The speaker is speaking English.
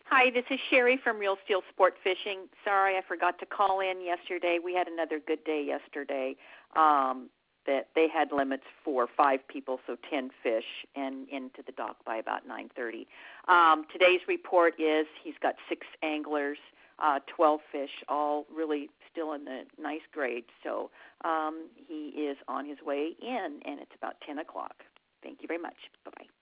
Hi, this is Sherry from Real Steel Sport Fishing. Sorry, I forgot to call in yesterday. We had another good day yesterday. That they had limits for 5 people, so 10 fish, and into the dock by about 9:30. Today's report is he's got 6 anglers, 12 fish, all really still in the nice grade. So he is on his way in, and it's about 10 o'clock. Thank you very much. Bye-bye.